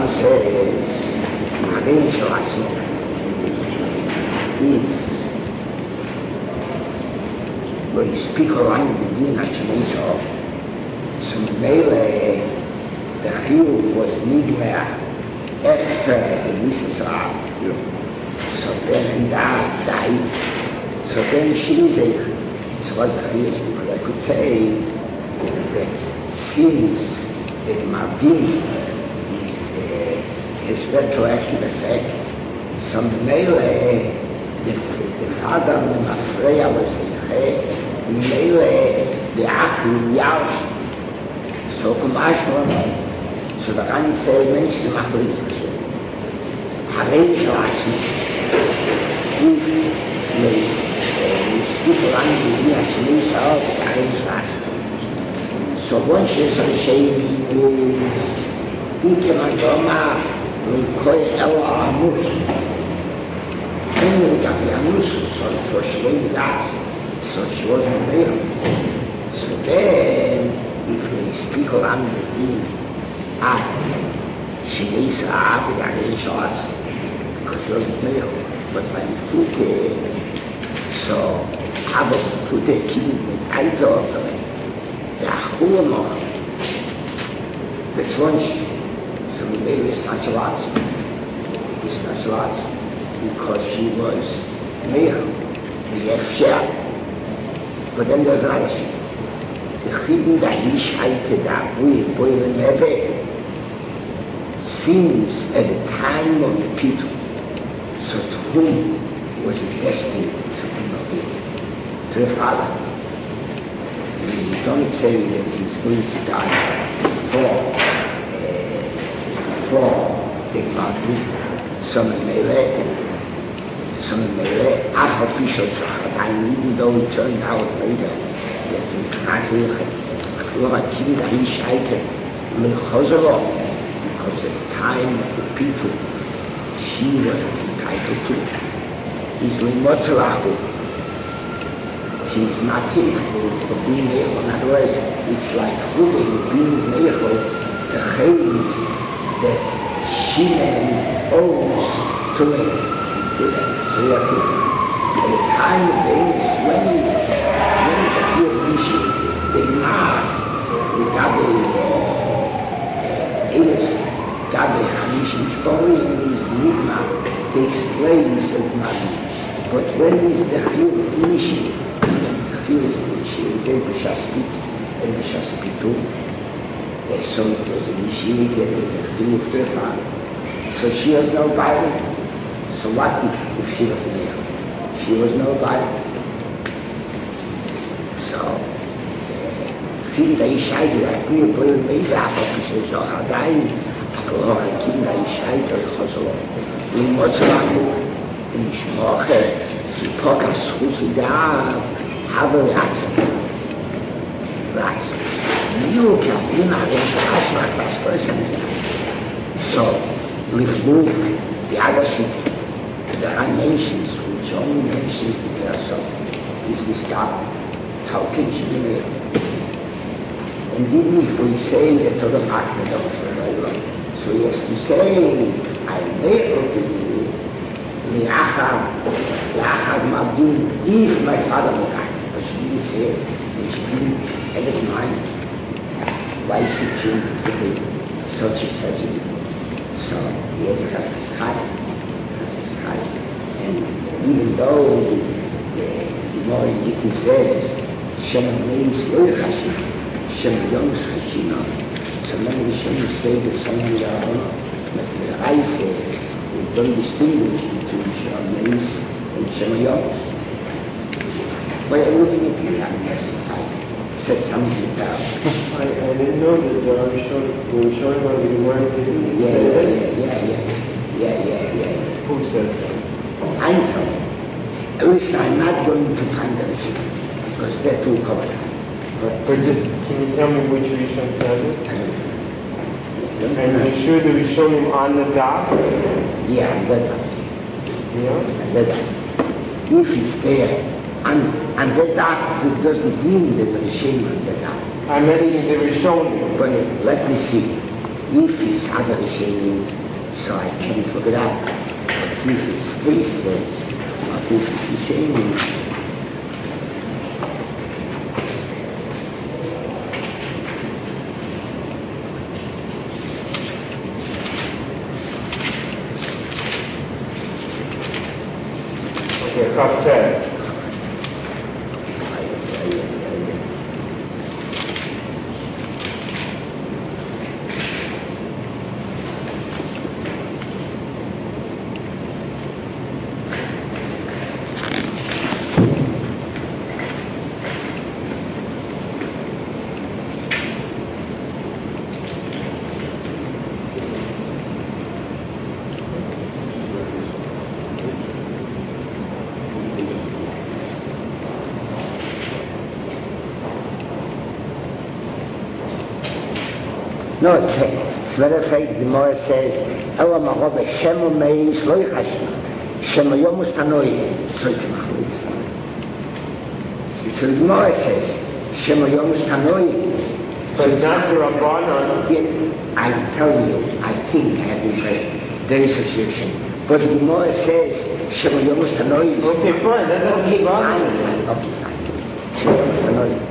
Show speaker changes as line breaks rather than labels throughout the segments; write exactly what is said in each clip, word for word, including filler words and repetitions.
Rambam says, Magen Shalatzmo is when you speak around the Din HaShemisha, so Mele, the Chiyuv was Nigmar after the Mishnah. So then that died. So then she is a so was a Chiyuv, because I could say that since the Mavim is uh, his retroactive effect, so Mele, the, the father of the Mafreya was in Mele, the Achim Yash. So Kumashwan, so the Ran says, Mensch, the Machlis, Harei Shalasmi, if you speak around the Din HaShemisha, it's Harei Shalasmi. So one says, the Sheni is, Ike Mandoma, Rukoi Ela Amut, and we got the Amus, so for she went with us, so she wasn't real. So then, if we speak around the Din at Shemisha Av is Harei Shalasmi, because she wasn't real. But by the Fute, so Abba Fute Kili mit Eiter, the Achula noch, the Swanshi, so the baby is not Shalasmi, it's not Shalasmi, because she was Meichel, the Yefsher. But then there's another shit. The Chibin da Hishaite da Avui Boile Neve, since at the time of the people, so to whom was it destined to be obeyed? To the father. We don't say that he's going to die before, uh, before the Madu, some Mele, some Mele, after Pishos Shachadayim, even though it turned out later that in Nazir, Flora Kinda Hishaite, Mechozero, because at the time of the people, she wasn't entitled to it. He's Limotelachu. She's not capable of being able. In other words, it's like Chulin being able to chayim that Shimon owes to him. So you have to, at the time of the English, when when it's a few initiated, the Gemara, the Gabi English, Gabi Hamishim Shkorim is Nigma, takes place at Magi. But when is the Chiyuv initiated? The Chiyuv is initiated, B'Shaspit and B'Shaspitu. So it was initiated as a Chiyuv to the father. So she has no Bible. So what if she was there? She was no Bible. So, Kinder Ishaita, that we put maybe after Pishos Shachadayim, after all the Kinder Ishaita, Chazor, we must have in Shmoche, to Pokas Chusidah, have a reaction. Right. You can be not in the Ashma first person. So, Lifluk, the other shit, there are nations which only nations declare suffering. Is we stop. How can she be made? And even if we say that to the Makna, so he has to say, I'm able to do Liachar, Liachar Mabdin, if my father will die. But she didn't say it, and she didn't have it in mind. Why should she anticipate such a tragedy? So he has a Chaskas and even though the, the, the more Indikin says, Shem Meis Yochashim, Shem Yoms Hashina, so many Shem say the same level, but the Rai say they don't distinguish between Shem Meis and Shem Yoms. But everything if you have testified, said something down.
I, I didn't know that the Rishon, the Rishon on the Gemara didn't
yeah,
say
yeah,
that.
Yeah, yeah, yeah, yeah, yeah, yeah.
Who said that?
I'm telling you. At least I'm not going to find the Rishon, because that will cover that.
But just, can you tell me which Rishon said it?
I don't know.
And you sure the Rishonim on the dot?
Yeah, on that dot.
Yeah?
On that dot. If it's there, and, and that dot, it doesn't mean that the Rishonim on that dot.
I meant the Rishonim.
But let me see. if it's other shame, so I can't look it up. But if it's this, what is this shame?
Okay, tough test.
No, it's, it's very fake. The Gemara says, Ela Marobe Shemo Meis Loi Chashma Shemo Yomus Tanoi. So it's Machlokes. So the Gemara says, Shemo Yomus Tanoi.
But it's not the Rabbanan.
I tell you, I think I have the impression there is such a reaction. But the Gemara says, Shemo Yomus Tanoi.
Okay, fine. That doesn't
Okay,
bother
fine,
me.
fine. Okay, fine. Shemo Yomus Tanoi.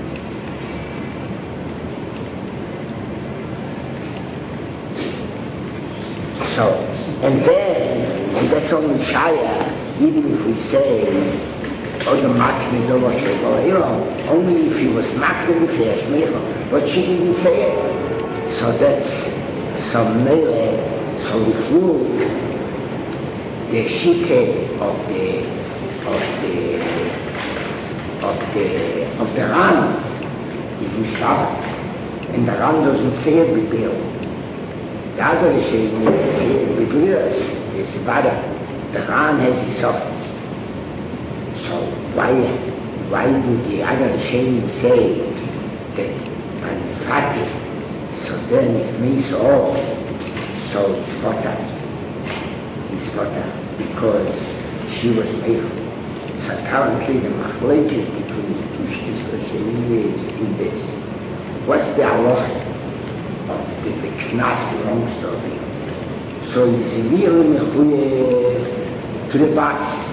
So, and then, and that's only Shaya, even if we say, oh, the Makne Dovah, only if he was Makne B'Feyesh Meichel, but she didn't say it. So that's, so Mele, so the food, the Shike of the, of the, of the, of the Ran is Mishtabah, and the Ran doesn't say it with Bill. The other Rishonim say Biblias is better. The Ran has his suffering. So why why do the other Rishonim say that on the Fatih, so then it means all, so it's better. It's better because she was made. So currently the machlokes between the two Rishonim is in this. What's the halacha? Of the, the Knas belongs to him. So he's really mechuyev to the boss.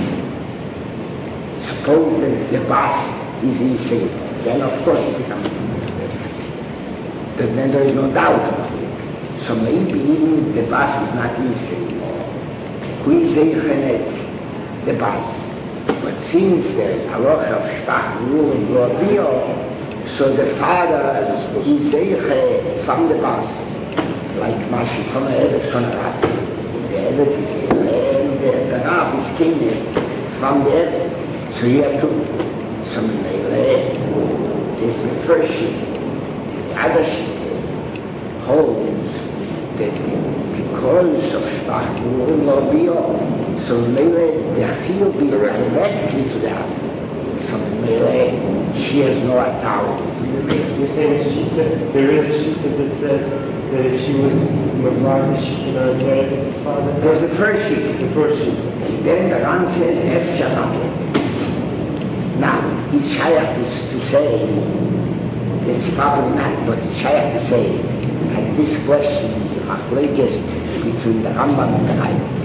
Suppose that the boss is insane, then of course he becomes mechuyev. But then there is no doubt about it. So maybe even the boss is not insane. Who is eichenet? The boss. But since there is halacha of shvach rule and globio, so the father is Zeiche from the boss, like Mashi from the Evet from the Rab. The Evet is Zeiche, and the, the Rab is Kine from the Evet. So you have to, so Mele, this is the first sheet. The other sheet holds that because of Shvach Rurim Lovio, so Mele, the Chiyuv is directly to the Rab. So Mele, she has no authority to the Mele.
You're saying that she, that there is a sheet that says that if she was Mavati, she cannot inherit the father?
There's the first sheet.
The first sheet.
And then the Ran says, F shall not let it. Now, his Shayach is to say, it's probably not, but his Shayach to say that this question is a machlokes between the Rambam and the Rambam.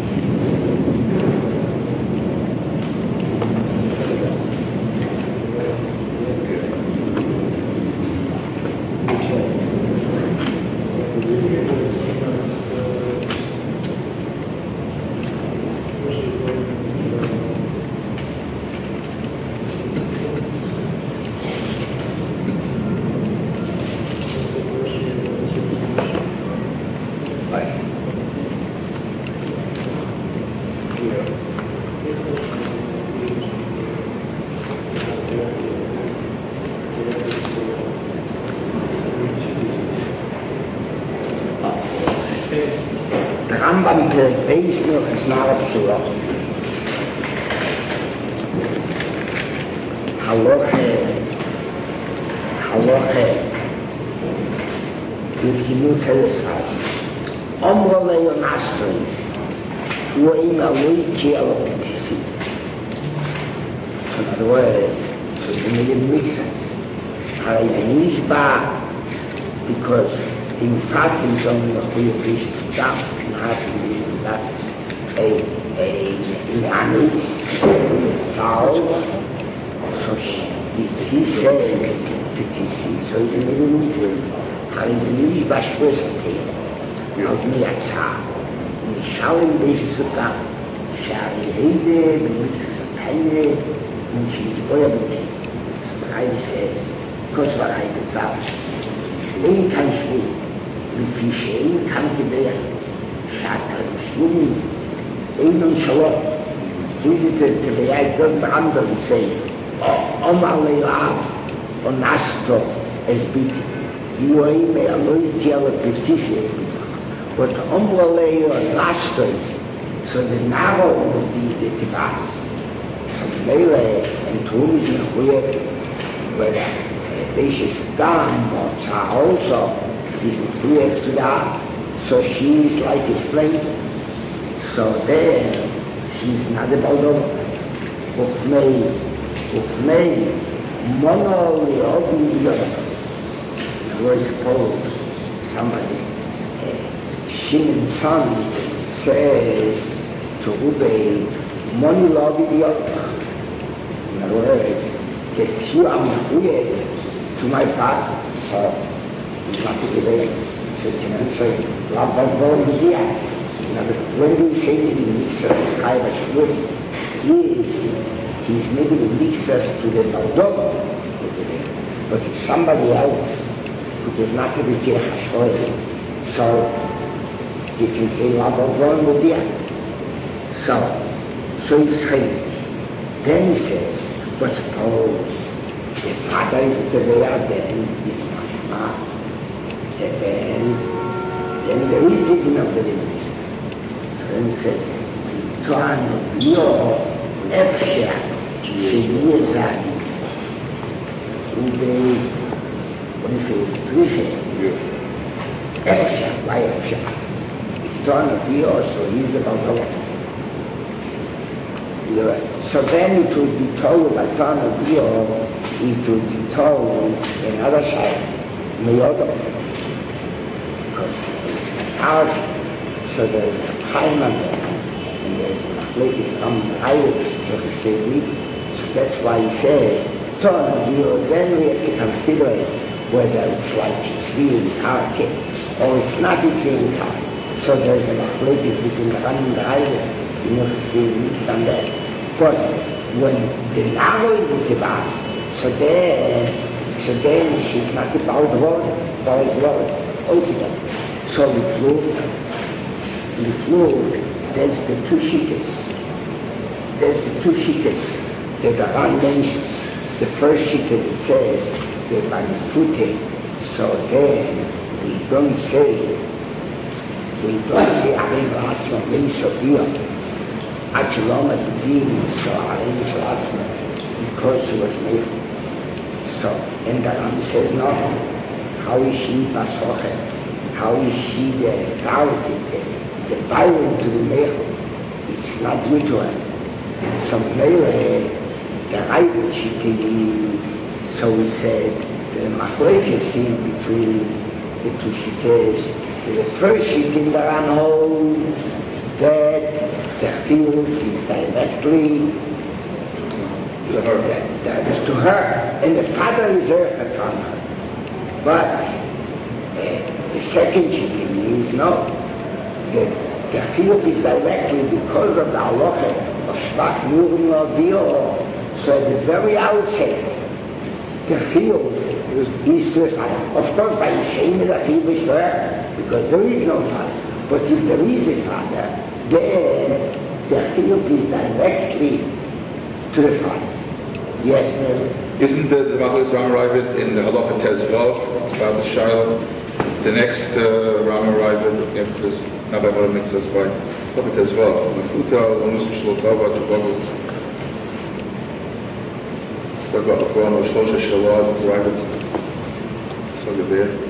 Rambam Perek Beis Milchas Nara Psula. Halacha, Halacha, mit Genutz Helesfad. Omro Leo Nastrois, Ueim Aloiki Alopetisi. So in other words, so it's a million mixes. Harayanish Ba, because in fact in so many occasions that not in that a a Yanis solve so she he says that he sees so he's in the middle how he's in the bashwesti of me at sa Mishalim Bishsuka Shari Hede Bishsapene and she's boiling I says because what I desire in country with fish in country there Shaka Shumi in Shalom we did to the I don't under say Omali Lab on Astro as beating you are in a loyal of the as beating but Omali or Astros so the narrow was the the Tivas so Mele and Tumis in Huye where Beishis Dam are also is Huye to that so she's like a slave so there she's not about of me of me mono the I suppose somebody uh, Shimon's son says to obey money love in other words that you are to my father so he's not to give it so you know so love of all the year when we say that he makes us high as wood he he's maybe leads us to the Moldova but if somebody else who does not have a Kirchhoff so you can say love of all the year so so he's saying then he says but suppose the father is the way out then it's mashma and then then there is even of the limits so then he says Torah of your Efsha she's Zadi ube what do you say Trisha Efsha why Efsha it's Torah of your so he's about the one so then it would be told by Torah of your it would be told another side Meyodo because it's Katar so there's a time of it and there's a latest come I would say me so that's why he says Torah of your then we have to consider it whether it's like a tree in Karate or it's not a tree in Karate so there's a latest between the Ram and the Highway you know to stay with on that but when the narrow is the Tivas so then, so then she's not about the road, but it's road altogether. So the floor, the floor, there's the two shittas. There's the two shittas that the Ram mentions. The first shitta that says they're by the footing, so then we don't say, we don't say Areva Asma Ben Sofia, Acheloma Bedin, so Areva Asma, because she was made. So, and the Ram says, no, how is she Basochet? How is she the authority, the, the Bible to the Mechel? It's not due to her. So, Mele, the right she is, so we said, the Machlekes is between the two Shittes. The first Shitt in the Ram holds that the Chiyuv is directly to her. That, that is to her, and the father is Erchet from her. But uh, the second chicken is no. The, the chiyuv is directly because of the halacha of Shvach Nurim Lavio. So at the very outset, the chiyuv is, is to the father. Of course, by the same the chiyuv is to her, because there is no father. But if there is a father, then the chiyuv is directly to the father. Yes, ma'am.
Isn't the, the Machlis Ram Ravid in the Halacha Tezvav about the Shiloh? The next uh, Ram Ravid after this Nabay Mara Mitzvahs by Halacha Tezvav. Mefuta, Onus Shlotava, Chabavut. Talk about the form of Shlosha Shalad, Ravid. So you're there.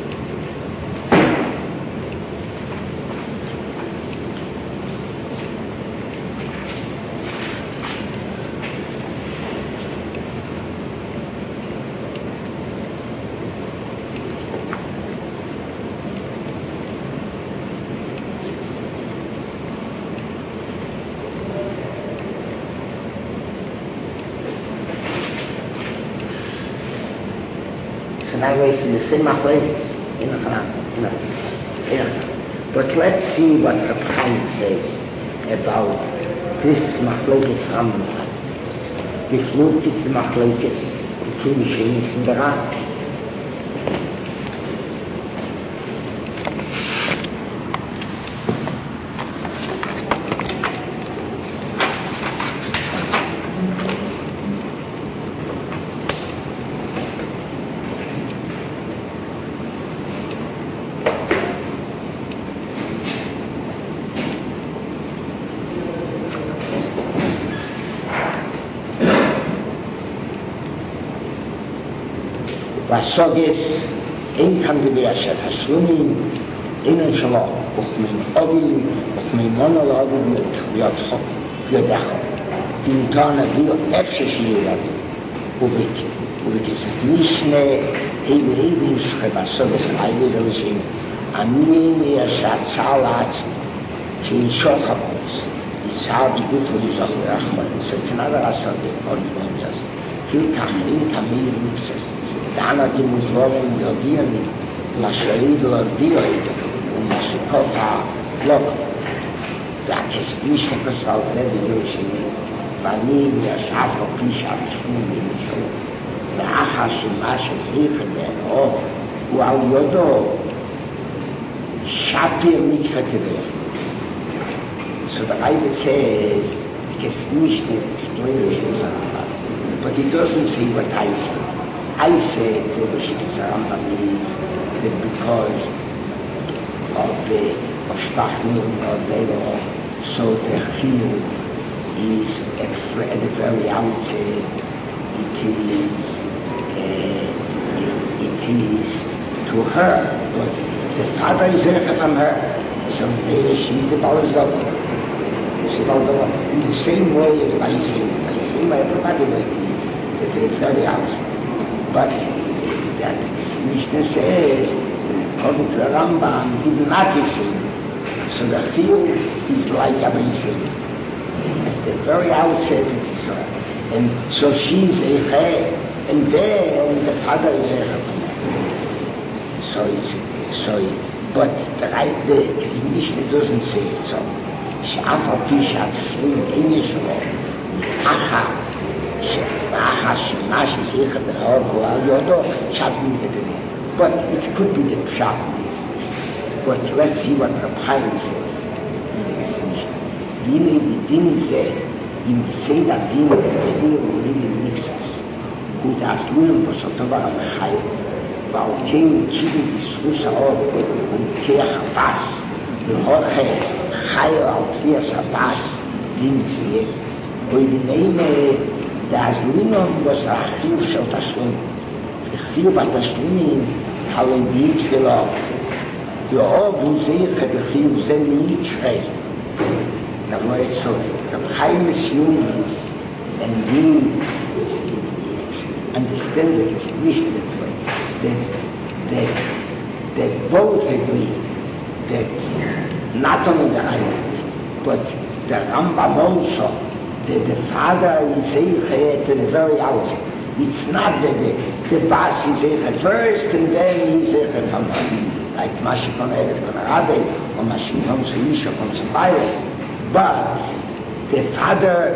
not wasting the same machlokes. But let's see what the Chaim says about this machlokes Rambam. This look is the machlokes between Shenis and the Ran. והסוגס אין כאן דבר של השלומים, אין שלו, וכמין אוביל, וכמין מונול אוביל ויותחו, ויודחו, וניתן אביר אפשר שיהיה אביר, ובית, ובכסף משנה, אי ואי וישחה בסוגס אייבי ולשאים, אני נהיה שהצעה לעצמי, שישוך הבוס, יצער בגוף ולזוך לרחמן, so it's another asogis, all the ones, פילקח אין תמיד מקסס, דאנה די מוזלורים דרדיאנים, לשריד לרדיאי, ומשקוף הלוק. והכספיש שכסל זה וזה שני, ואני ישב לו פיש הפשמון במשהו, ואחר שמה שזריך בעוד, הוא על יודו, שפיר מתכתבר. So the Rebbe says, Kesmish explains this Rambam, but he doesn't say what I said. I said that the Shittis Rambam means that because of the of Shtachnun or Velo, so the Chiyuv is extra at the very outset. It is uh, it, it is to her, but the father is there from her. So there she is the Balazov. In the same way as by saying, by saying by everybody will be at the very outset. But that Mishnah says, according to the Rambam, even not is saying. So the Chiyuv is like a Beisin. At the very outset it is her. And so she is Eicheh, and then the father is Eicheh. So it's, so it, but the right, the, the Mishnah doesn't say it so. שאף על פי שהתשלום אין ישרו, אחר, אחר שמה שזריך ברעוד הוא על יודו, שפים כתבים. But it could be the pshat in this Mishnah. But let's see what Reb Chaim says in this Mishnah. והנה בדין זה, אם בסייד הדין בצביר וליבי מיקסס, הוא דאסלויים בסופו המחייב, ועל כן קיבל בסרוס האור, ומתקח הפס, והוכר חייל על תביאס הבאס דין צביר, ובבינימה דאזלינום בס החיוב של תשלום. וחיוב התשלומים הלוי תפילה. ואוב הוא זיכה בחיוב זה מיתשרי. נבוא את סוף. רב חיים מסויmis, and he understands it as Mishnah that way, that, that, that both agree that not only the Rambam, but the Rambam also, that the father is Eicheh to the very outset. It's not that the, the Bas is Eicheh first and then he's Eicheh from him, like Mashikon Eretz Kon Rabbe or Mashikon Suisha Kon Subayle. But the father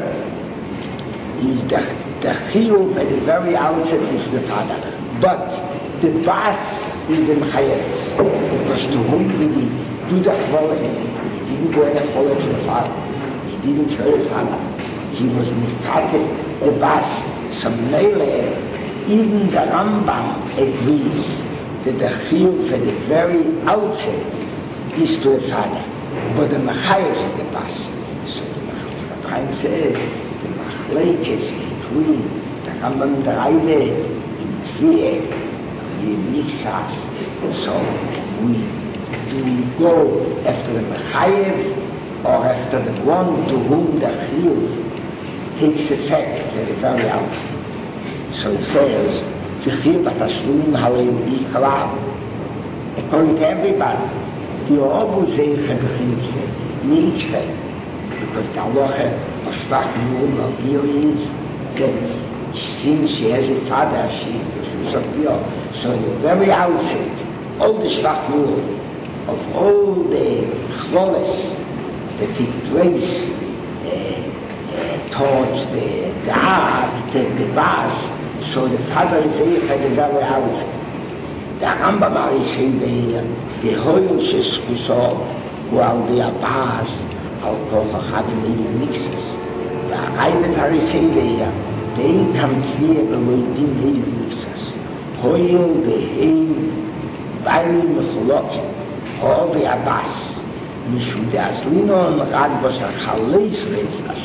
is the, the Chiyuv at the very outset is the father. But the Bas is the Mechayeres. Because to whom did he do the Chvolet? He didn't do any Chvolet to the father. He didn't tell the father. He was Mifate, the Bas. So Mele, even the Rambam agrees that the Chiyuv at the very outset is to the father. But the Mechayeres is the Bas. So the Chaim says, the Machlekes between the Rambam and the Rebbe in Tvieh, we mix us. So we do we go after the Mechayev or after the one to whom the Chiyuv takes effect at the very outset. So it says, Chiyuv HaTashlumim Halei Bichlav. According to everybody, the Ovu Zeicha B'Chiyuv Zei, Mitzvah, because the halacha of Shtachnun of Biyah is that since she has a father, she is the Shus of Biyah, So the very outset, all the shvachmul of all the chvoles that take place uh, uh, towards the the Ab, the, the Bas, so the father is here at the very outset. The Rambam is saying the the Hoyel Sheskusov, who are the Abbas, al Kofa Chavim mixes. The Reibetar is saying there, they come clear the Loidim Levi mixes. Hoyel the Heim, Bail Mecholot, all the Abbas, Mishum the Aslinon, Radbos HaChaleis Retzas.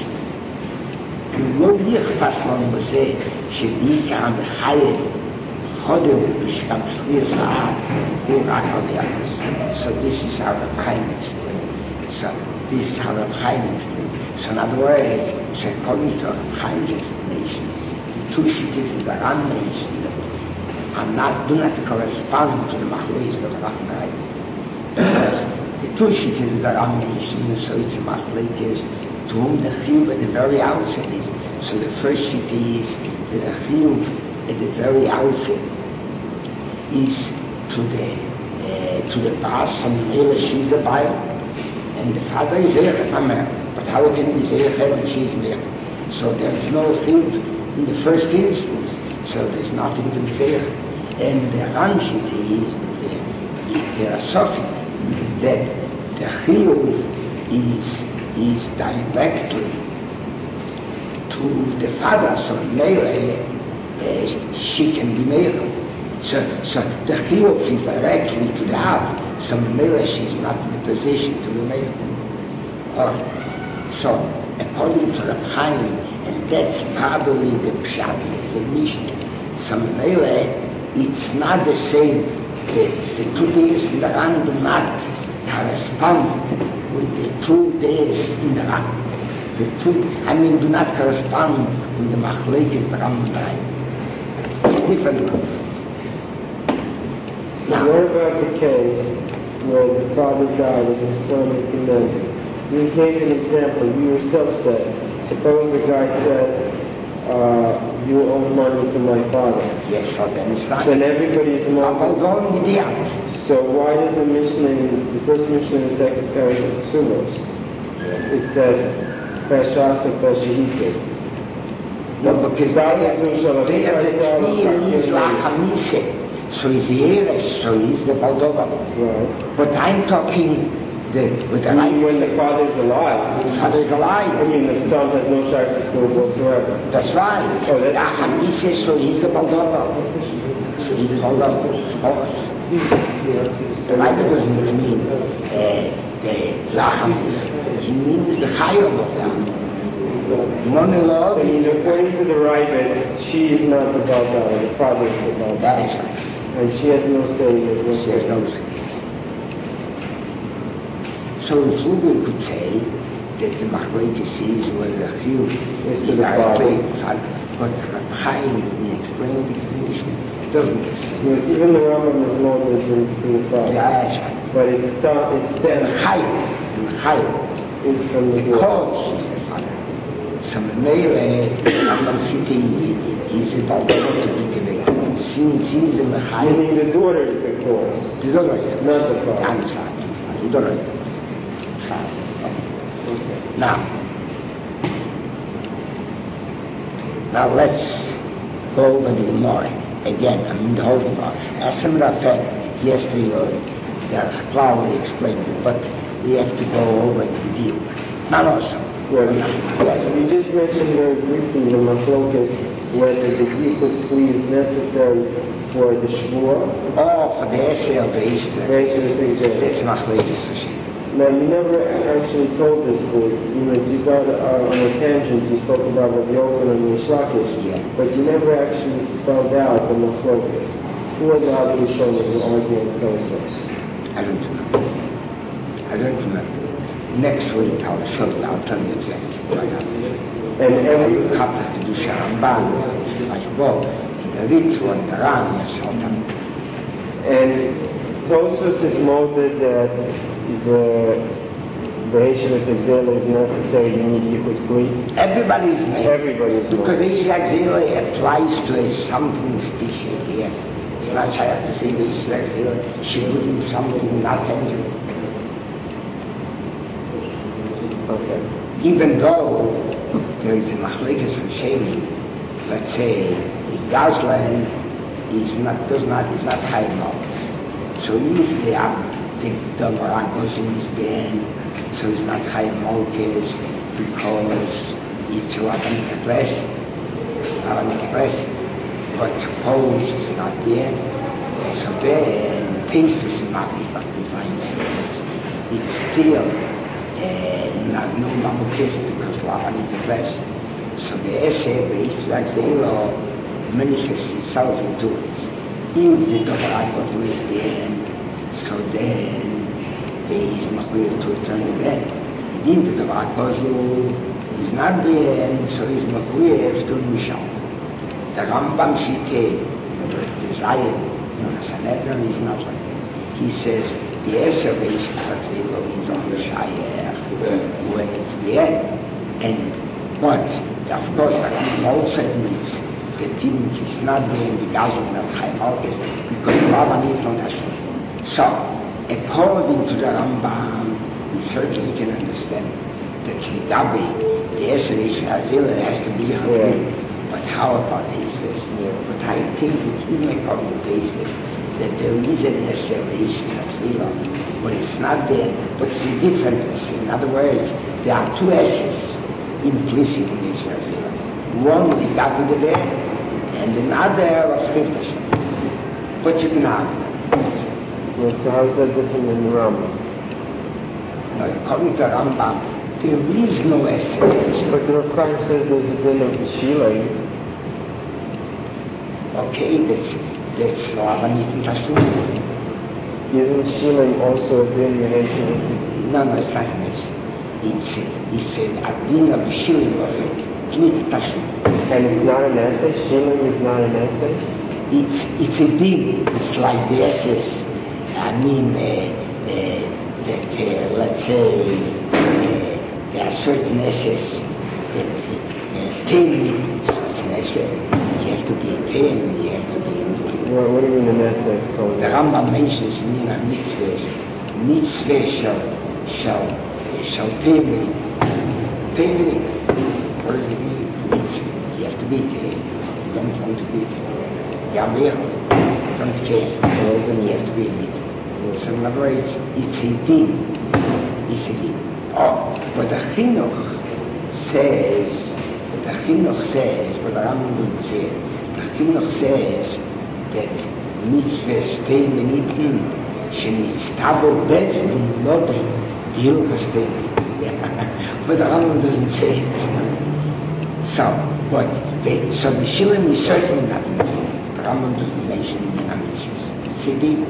לא יכפס לנו בזה שבעיקר המחייב חודר בשגם צליע סעד הוא רק על יחס. So this is how the Chaim explained. So this is how the Chaim explained. So in other words, so according to Chaim's explanation, the two shittas that are mentioned are not, do not correspond to the Machlokes of Rambam. Because the two shittas that are mentioned, so it's a Machlokes to whom the chiyuv at the very outset is. So the first shita is that the chiyuv at the very outset is to the uh, to the bas from the male she's a bail, and the father is zeichet hamer. But how can he be zeichet when she's there? So there is no chiyuv in the first instance. So there's nothing to be zeichet. And the ran shita is the the Sofi that the chiyuv is is directly to the father, so male, uh, she can be male. So, so the chiyuv is directly to the Av, so the male, she's not in the position to be male. Or, so, according to the Chaim, and that's probably the pshat, is a Mishnah. So male, it's not the same. The, the two days in the Ran do not correspond with the two days in the Ran. The two, I mean, do not correspond with the Machlokes the Rambam. It's different.
So what about the case where the father died and the son is condemned? You gave an example. You yourself said, suppose the guy says, uh, you owe money to my father.
Yes, so then it's not.
Then everybody is
But
mocked. So why does the Mishnah, the first Mishnah and the second parish of Sumos, it says, Peshasa Peshahite.
No, because they are the Tzniya is Lachamise, so he's the Eresh, so he's the Baldova.
Right.
But I'm talking the, with the right.
When the father is alive.
The father is alive.
I mean, the son has no shaykhs to whatsoever.
That's right.
Oh, that's
Lachamise, so he's the Baldova. So he's the Baldova, of course. The Rebbe doesn't mean uh, the Lachamis. He means the Chayov of them. Monologue.
I mean, according to the Rebbe, she is not the Baldava, the father is the Baldava.
That's right.
And she has no say in it.
She has no say. So in Fugel could say that the Machlokes is where the chiyuv
is to the father.
But Chaim, in explaining this Mishnah, it doesn't explain.
Yes, even the Rambam is more than it's to the father.
Yeah,
but it sta- it stems
Chaim, and Chaim
is from the
because he's the father. So Mele, Rambam Shita is about to be today. Since he's in the Chaim.
Meaning the daughter is the cause.
The daughter is the
not the father.
I'm sorry. The daughter is the father.
Okay.
Now, now let's go over the Gemara again. I mean the whole Gemara. As a matter of fact, yesterday uh, the Plow explained it, but we have to go over it with you. Not also.
Well,
Yes.
you just mentioned very briefly the Machlokes, whether the Yichud plea is necessary for the Shvur.
Oh, for the essay of the Easter. That's Machlokes.
Now, you never actually told this story. You know, you got uh, on a tangent, you spoke about the Yochanan and the Shlakish,
Yeah.
but you never actually spelled out the Machlokes. Who are the other Rishonim who argue on Tosfos?
I don't remember. I don't remember. Next week I'll show you, I'll tell you exactly what happened.
And every...
You have to do Sharamban, like go, the Ritz one, the Ran, Sultan.
And Tosfos is molded that the the Yeshivas Exile is necessary, you need Yichud plea.
Everybody is made.
Everybody is
Because
made.
Yeshivas Exile applies to a something special here. It's not shaykh to say Beish Verzila, Shibudin something not tangible.
Okay.
Even though there is a machlekes Rishonim, let's say a Gazlan is not, does not, is not high malchus. So if the the the Moran goes in his band, so it's not high malchus because it's a rabbinic place, rabbinic place. But suppose it's not there, so then Pesach is not is not designed. It's still uh, not no malchus because rabbinic place. So the essay is like the law manifests itself into it. If the Torah goes with the end, so then he is machuyah to return the end. If the Torah goes is not the end, so he is machuyah to Mishal. The Rambam Shite, the desire, no, the Sanhedrin is not like that. He says the essay is is on the Shayach when it's the end. And but of course, the Rambam also admits that even if it's not being the Gazlan of Chaim Malchus, because the Rambam is not Hashem. So, according to the Rambam, we certainly can understand that the Gabi, the Esrei Shazila has to be Chakri. But how about Tasteless?
Yeah.
But I think that even according to Tasteless, that there is an Esrei Shazila, but it's not there, but it's a different essay. In other words, there are two essays implicit in this Shazila. One with Gabi the Bear, and another of Chiftashem. But you can have them.
Well, so how is that different than the Rambam?
Now, according to Rambam, there is no essay.
But the Rav Chaim says there's a din of Shilayim.
Okay, that's, that's Rambam isn't Hashem.
Isn't Shilayim also a din in ancient?
No, no, it's not an essay. It's, it's a, a din of the Shilayim of it. It's Hashem.
And it's not an essay? Shilayim is not an essay?
It's, it's a din. It's like the essays. I mean, uh, uh, that, uh, let's say, uh, there are certain essays that uh, ten, so it's an essay. You have to be in ten, and you have to be in the...
What, what do you mean an essay?
The Rambam mentions in a mitzvah, mitzvah shall, shall, shall temri. Temri. What does it mean? Mitzvah. You have to be ten. You don't want to be ten. Yamir, don't care. You have to be in it. So in other words, it's a din. It's a din. Oh, but the Chinuch says, the Chinuch says, but the Rambam doesn't say it, the Chinuch says that mitzvah stay benitten, shenitztabo bez v'nodin, hilchas stay benitten. But the Rambam doesn't say it. So, but the, so the Shilayim is certainly not in this. The Rambam doesn't mention it in the mitzvahs. It's a din.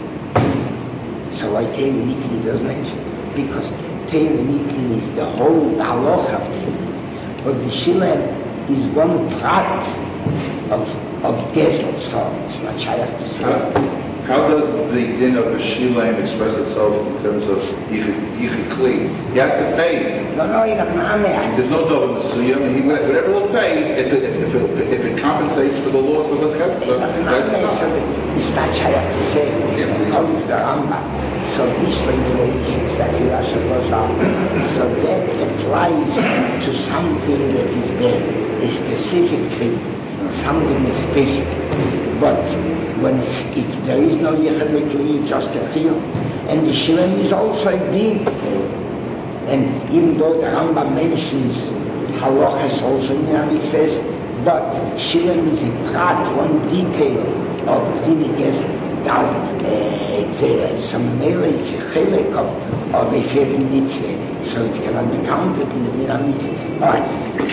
So why Teim Nikli does mention? Because Teim Nikli is the whole halacha of Teim. But the Shilayim is one part of of Gezel, so it's not shaykh to say.
How, how does the din of the Shilayim express itself in terms of Yichid Kli? He has to pay.
No, no, he doesn't have
There's no double Mesuyam. Whatever he'll pay, if it, if, it, if it compensates for the loss of the Chetza, that's enough.
So it's not shaykh to say. According to the Rambam. So this regulation is that Hirasha goes out. So that applies to something that is there, a specific thing, something special. But when it's, if there is no Yichud Lekli, just a Chiyuv, and the Shilayim is also a din. And even though the Rambam mentions halachas also in the mitzvahs, but Shilayim is a part, one detail of Dini Gezel. Does some mele is a chelek of, of a certain mitzvah, so it cannot be counted in the Dina mitzvah. All right.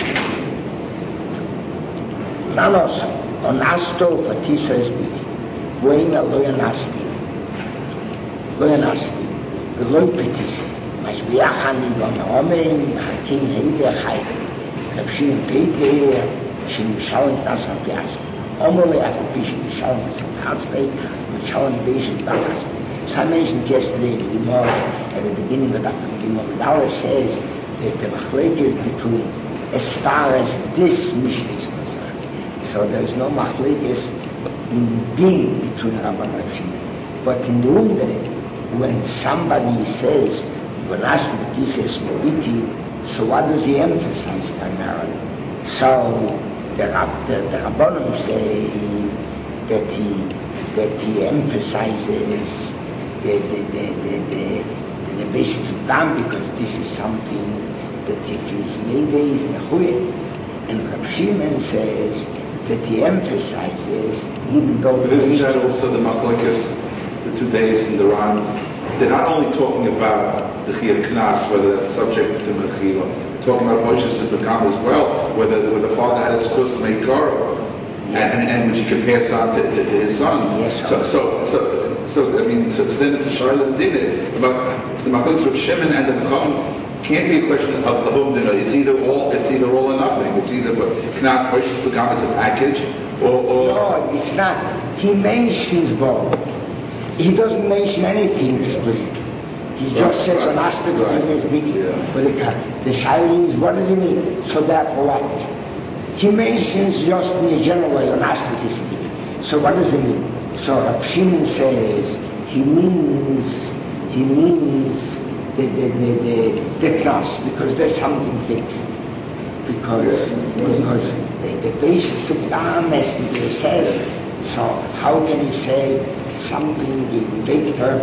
Nanos, onasto patisa is biti. Buena loyanasti. Loyanasti. Loy patisa. Mas biachan in don omen, hatin heide chai. Kapshin peite, shin mishalem tasa piasa. Omole api shin mishalem tasa piasa. Shalom Beishim Bakas. So I mentioned yesterday the Gemara at the beginning of the Gemara. Dalla says that the machlek is between as far as this Mishnah is concerned. So there is no machlek in din between Rabban and Shimon. But in the Umre, when somebody says, when asked this is Moriti, so what does he emphasize primarily? So the, the, the Rabbanim say that he that he emphasizes the the the the, the, the basis of Dam, because this is something that if he's made is Nechuye. And Rav Shimon says that he emphasizes, even though
but isn't that also the Machlokes, the two days in the Ran? They're not only talking about the Chiyuv Knas, whether that's subject to Mechila, they're talking about Moshe's Bekam as well, whether, whether the father had his Chus Meikar, yeah. and, and, and which he can pass on to, to, to his sons.
Yes,
so, so, so, so, I mean, so, so then it's a Charlotte Dinah. About the Machlokes of Shimon and the Bekam can't be a question of, of whom dinner. It's either all, it's either all or nothing. It's either what Knas Moshe's Bekam as a package, or, or...
No, it's not. He mentions both. He doesn't mention anything explicitly. He just says an aspect of business meeting. But the, the Shaila is, what does he mean? So therefore what? He mentions just in a general way an aspect of meeting. So what does he mean? So Rav Shimon says he means he means the the the the, the class, because there's something fixed. Because because the, the basis of Dam as says, so how can he say something in Victor,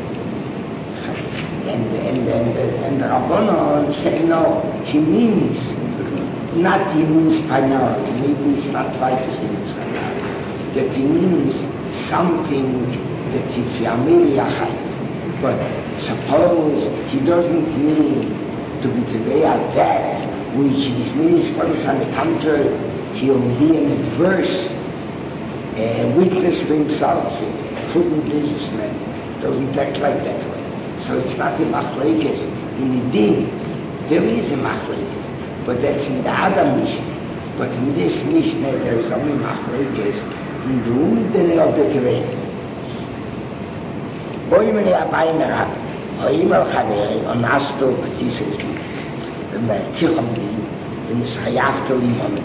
and and and and the Rabbanon say no, he means not he means primarily, maybe it's not right to say means primarily, that he means something that if you are maybe a high, but suppose he doesn't mean to be today at that, which is means what is on the contrary, he'll be an adverse uh, witness to himself. Prudent businessman doesn't act like that way. So it's not a machlekes in the din. There is a machlekes, but that's in the Adam Mishnah. But in this Mishnah there is only machlekes in the Umdene of the terrain. Boimene Abayim Rabbi, Oim al Chaveri, on Asto Petises, the Merticham Li, the Nishayafto Limon.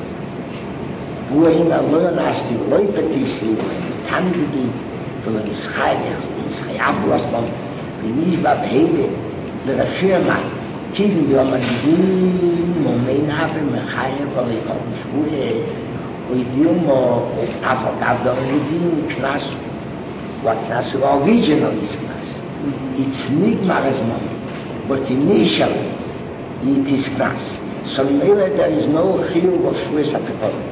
Boim al Loyon Asti, Loi Petises, Tandidi, von der Schreiber, Schreiblasmann, wie nicht bei Heide, der Firma, Tigen wir mal die Moment haben, wir haben, weil ich auch nicht wohl, und die Junge, einfach gab da die Knass, was Knass war original ist Knass. It's nicht mal as money, but initially, it is Knass. So maybe there is no chiyuv of Swiss at the college.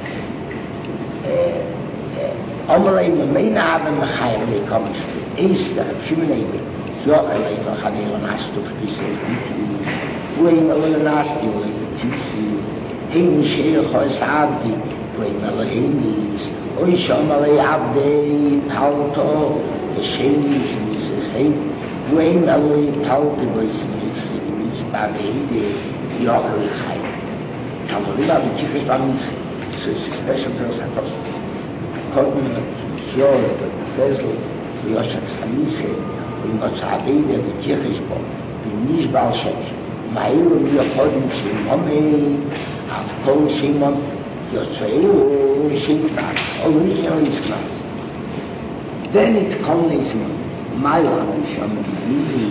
Amalei Meina haben wir heim gekommen. Ist der Schimnebe. Jochelei noch an ihren Astuch gesehen. Wo ihm alle Nasti und Titsi. Hein Sheikh Hos Abdi. Wo ihm alle Heinis. Oi Shamalei Abdi Palto. Sheinish is sein. Wo ihm alle Palto wo ist mit mich Babeide. Jochelei heim. Tamalei mit Tifisch beim so ist special für das Kost. קודם ציור בבזל ויושק סמיסה ומוצעבידה ותיחש בו וניש בעל שני מעילו מיוחודים שימומי אף כל שימום יוצאילו שימקנס אוריג'נל איסקנס then it comes מעלה שם מילי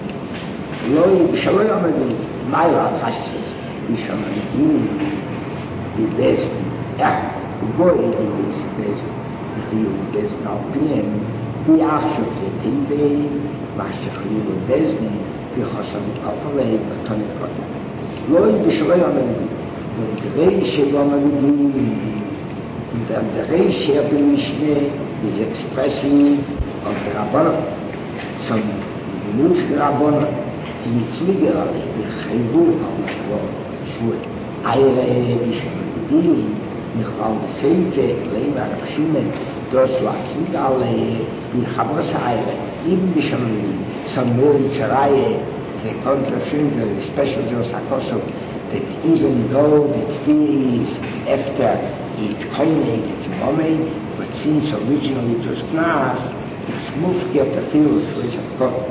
שלא יאמר לי מעלה חשצס ושם מילים בבסטי איך Boy, it is best if you best now P M. The action of the team day, Mashachli will best, the Hassan Kafale, Tony Cotton. Lloyd Bishwayaman, the Reish Yaman, the Reish of the Mishnah is expressing of the Rabbana. Some moves the Rabbana, he is legally the Chaybu of the Shua. I Bishwayaman. Nichal Seife, Leiva Rakshimen, Dos Lachid Ale, Milchamor Saire, even Bishamim, some Militzaraye, the contraction, the special Jos Akosov, that even though the Tfi is after it culminates its moment, but since originally it was Knas, it's Mufki of the field, so it's a God.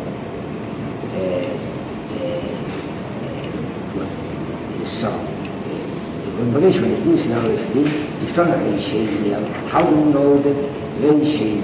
So, When Barish when it is now is the Tiftana Reishi, how do you know that Reishi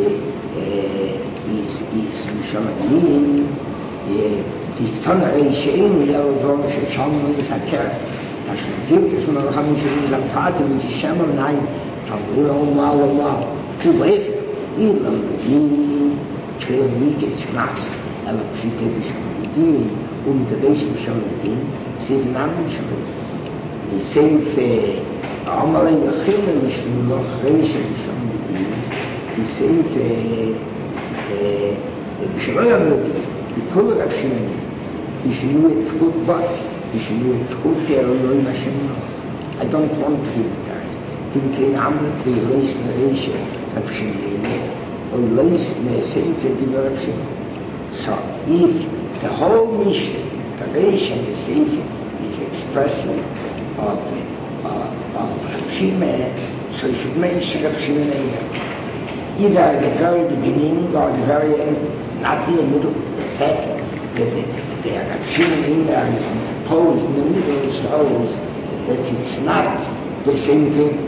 is is Mishamadin? Tiftana Reishi, Yelzon, Sham, Saker. Das gibt es nur haben sie gesagt, Vater, mit sich Schemmer, nein, von Loma, Loma, du weißt, Ilam, die Training ist nass, aber sie gibt es die, um der Menschen schon gehen, sie sind Namen schon. Die Seife, einmal in der Himmel ist noch Reichen schon gehen, die Seife, die Beschreibung, die Kolorabschirmung, die Schnuhe tut Gott, die Schnuhe tut ja Elohim Hashem noch. I don't want to read that. Bin kein Amlet, die Leisne Reiche, Rabschirmung, und Leisne Seife, die Rabschirmung. So, if the whole mission, the Reiche and the Seife, is expressing of uh, of Rabshimeh, so you should mention Rabshimeh either at the very beginning or the very end, not in the middle. The fact that the, the Rabshimeh is interposed in the middle shows that it's not the same thing.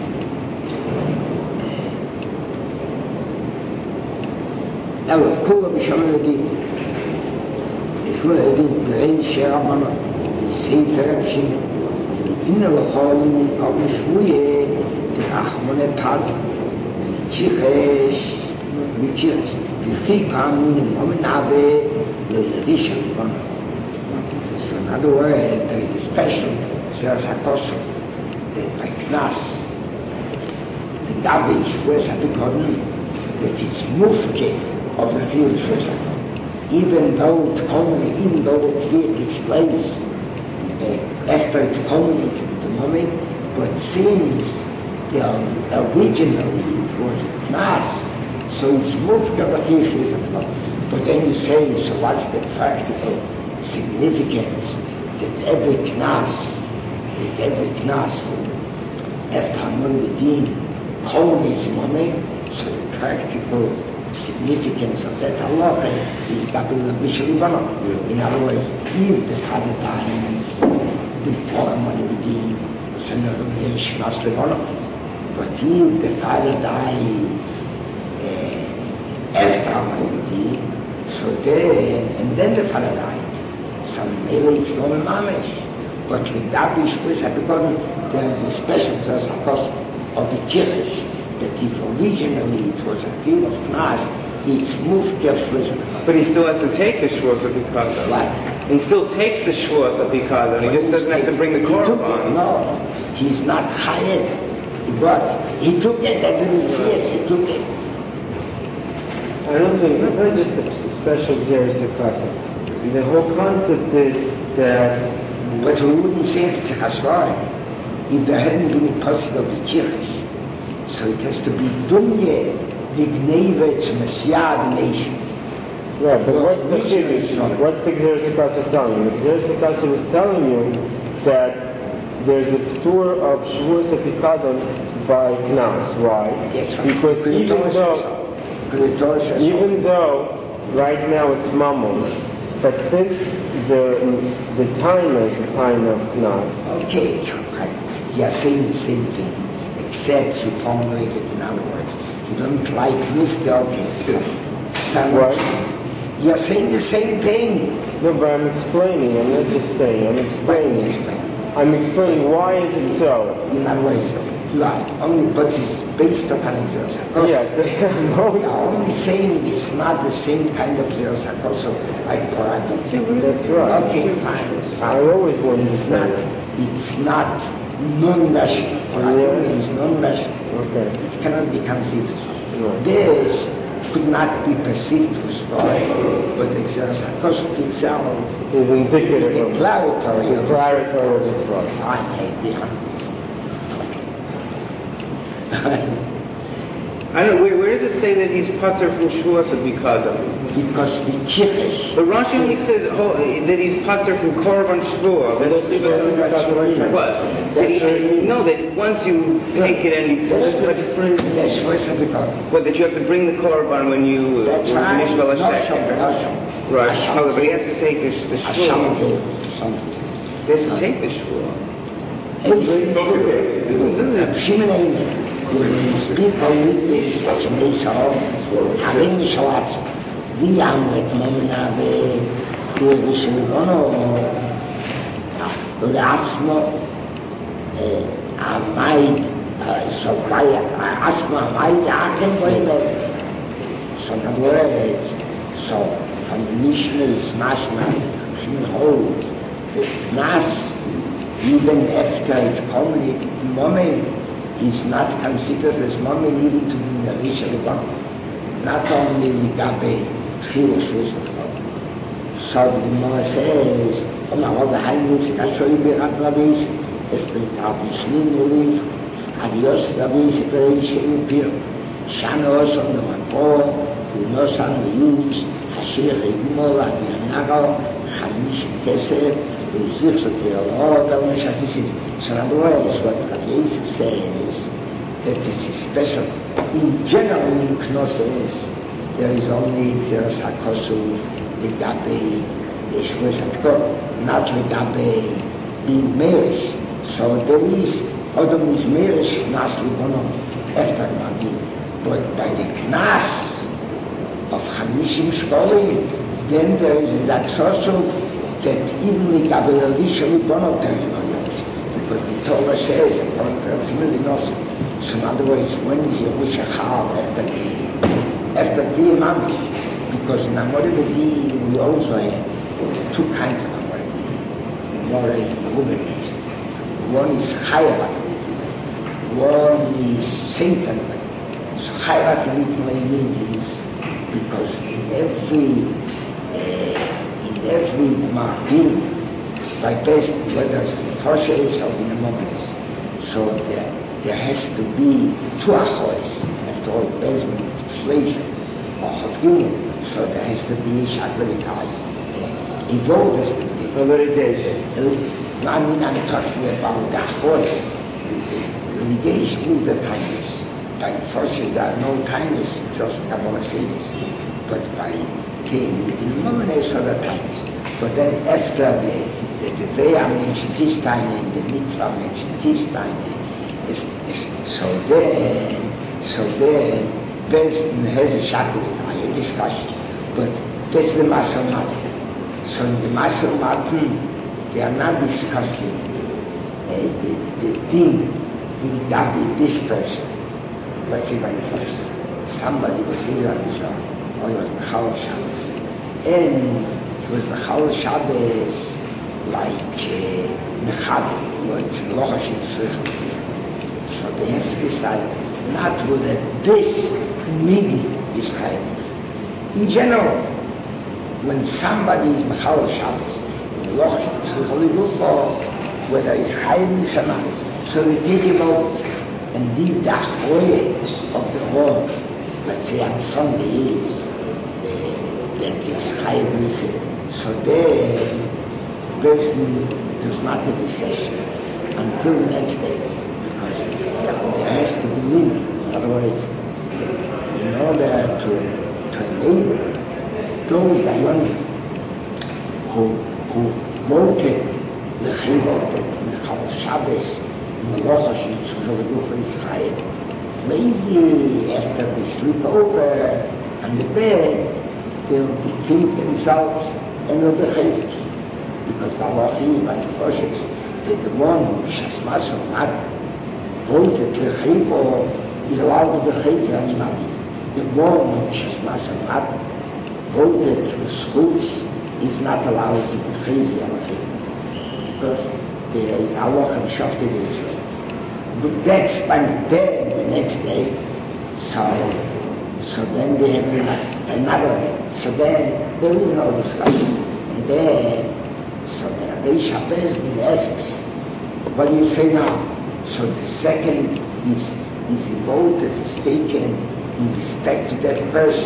Now, Kula B'Shamar Adin, B'Shamar Adin, the Reiche Rabbana, the Seife Rabshimeh, in the Lachol, of the Shvuye, the Achmone Pat, the Tichesh, the Tichesh, the Fikam, the Mominabe, the Yadisha. So, in other words, there is a special Zeres HaKosov, that by Knas, the Gabi Shvues HaPikodim, that it's Mufke of the field Shvues HaKosov. Even though it culminates, even though the Tviyah takes place, after it culminates in the moment, but since the, originally it was Knas, so it's moved to the Hirshis. But then you say, so what's the practical significance that every Knas, that every Knas, after Hamon B'Din, culminates in the moment, so the practical significance of that halacha is Gabriel Bishul Ibana. In other words, if the father dies before Hamon B'Din, so another way Shnas Lebana. But if the father dies uh, after Hamon B'Din, so then, and then the father died, so maybe it's not a mamish. But with that Bishul Ibana, there is a special Zeres of the Tichesh, that if originally it was a field of Knas, it's moved to Shvuas.
But he still has to take the Shvuas of Pikadon.
What?
He still takes the Shvuas of Pikadon. He just doesn't have to bring the Korban.
No, he's not Chayev. But he took it as a Messias, he took it.
I don't think, it's not just a special Zeres HaKosov. The whole concept is that...
But we wouldn't say it's a Chasvar if there hadn't been a possible of the Tichesh. So it has to be Dunye, the Gneva, to Messiah, the nation.
Yeah, but well, what's the Kiddush? What's the Zeres HaKosov telling you? The Zeres HaKosov is telling you that there's a tour of Shvuas HaPikadon by Knas. Why?
Yes, right.
Because even though, even though right now it's Mammon, but since the the time is the time of Knas.
Okay, you are saying the same thing. Except you formulate it in other words. You don't like Mufke, okay.
What?
You're saying the same thing.
No, but I'm explaining. I'm not just saying. I'm explaining.
Explain.
I'm explaining why is it so.
In other words, you are only, but it's based upon Zeres HaKosov.
Yes, no.
You are only saying it's not the same kind of Zeres HaKosov like Paragim.
That's right.
Okay, fine. It's fine.
I always wanted to
It's
say
not.
that.
It's not. Non-rational. Paragim is non-rational.
Okay.
It cannot be conceived.
Right.
This could not be perceived through story, but the Zeres HaKosov itself
is indicative
is
of
declaratory
the
of
declaratory of the fraud.
I hate behind
I don't know, where, where does it say that he's pater from Shvuas HaPikadon?
Because the Tichesh.
But Rashi only says oh, that he's pater from Korban Shvuah. What? That he, no, that once you take it and you...
That's Shvuas HaPikadon.
What, that you have to bring the Korban when you...
That's
uh,
right.
Nishval
Nosham,
HaShem.
Nosham.
Right. No, but he has to take the, the
Hashem
Shvuah.
is something.
He has to take the Shvuah.
Shimon speak only with such a base of having the Shalatz. The young with Momina, the Rishon, the Asma, Amaid, so by Asma, Amaid, Achim, so in other words, so from the Mishnah is Mashma, Shimon holds that Knas, even after it's culminated to moment, is not considered as moment even to be the Rishon Rabban. Not only Gabe, Chil, Shuzah. So the Gemara says, oh my God, the high music, I show you the Rabbis, es the Tat Mishlin Ulif, Adios Rabbis, Bereish Pir, Shana Oson, Nomapo, the Nosan, the Yudish, Hashir, Edimol, Abiyanagal, Hamish, Kesef, so in other words, what Rabbi says, that is special. In general, in Knossos, there is only Xeros HaKosu, Legabe, Yeshua Saktor, not Legabe, being Meirish. So there is, Odom is Meirish, Knas Libonon, after Magin. But by the Knas of Hamishim Shkolim, then there is a Zaksosu, that even the Gabriel Rishon Libonon there is no Yosh. Because the Torah says, according to Rav Shimon Linos, so in other words, when is Yerusha Chal after the, after the Mamish? Because in Amorim B'di, we also have two kinds of Amorim B'di. More Rubenis. One is Chayavat B'di. One is Satan B'di. So Chayavat B'di means, because in every, uh, every margin, by best, whether it's in Foshes or in the Moments. So there, there has to be two achos, after all, based on inflation or Chavgin, so there has to be Shagveritai. Evolved has to be.
The litigation.
Uh, I mean, I'm talking about the achos. The litigation is the kindness. By Foshes, there are no kindness, just Kabbalah says. But by came in the moment so the times. But then after the the, the day I mentioned this time and the mitzvah I mentioned this time, is, is, so then so then best has a shackle a discussion. But that's the Masal Matin. So in the Masal Matin they are not discussing uh, the, the thing with Gabi, this person. Let's say by the first. Somebody was here on the show. Or it was Mechal Shabbos. And it was Mechal Shabbos like Mechal, or it's Melochashim Tzrichel. So they have to decide not whether this meeting is Chayyim. In general, when somebody is Mechal Shabbos, Melochashim Tzrichel, they look for whether it's Chayyim or not. So they take him out and leave the Achroye of the world. Let's say on Sunday is uh, that is Chayyim Misa. So there, the person does not have a session until the next day, because there has to be limit. In other words, in order to to enable those Dayanim who who voted the Chivot that Mechal Shabbos, Melocha Shetzrichel Gufa is Chayyim. Maybe after they sleep over on the bed, they'll between themselves and will be chesed. Because the halacha is by the Foshes that the one who Shasmas or not voted to Chivo is allowed to be chesed on Madi. The one who Shasmas or not voted to schools is not allowed to be chesed on Chivo. Because there is halacha and shafted Israel. But that's by the day, the next day. So, so then they have another day. So then there is no discussion. And then, so the Reish HaBezdin asks, what do you say now? So the second is, is the vote that is taken in respect to that person.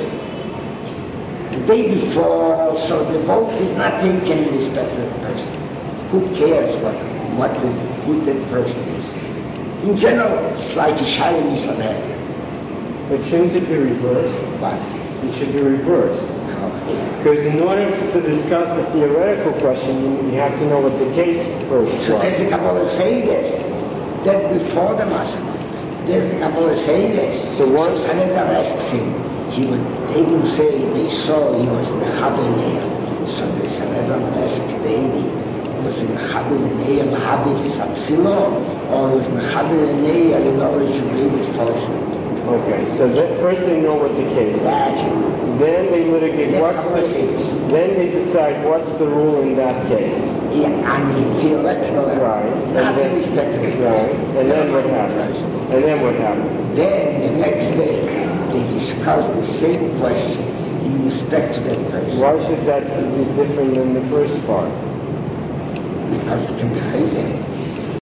The day before, so the vote is not taken in respect to that person. Who cares what, what the, who that person is? In general, it's like a Shalim Yisrael.
But shouldn't it be reversed?
What?
It should be reversed. Because in order to discuss the theoretical question, you, you have to know what the case first was.
So does the Kabbalah say this? That before the massacre. There's the Kabbalah saying this.
So once-
Senator asks him, he was, they didn't say they saw he was in the Chabeneya. So the Senator asks the lady, was in the Chabeneya, Mahabit Sapsilo, or was in the Chabeneya, in order to be able to fall asleep.
Okay, so that first they know what the case is.
That's
Then they litigate
That's
what's
how I say
the,
this.
then they decide what's the rule in that case.
Yeah, I mean, theoretical,
Right.
not
And then,
in respect to it.
right. And then what happens? And then what happens?
Then the next day, they discuss the same question in respect to that person.
Why should that be different than the first part?
Because it can be crazy.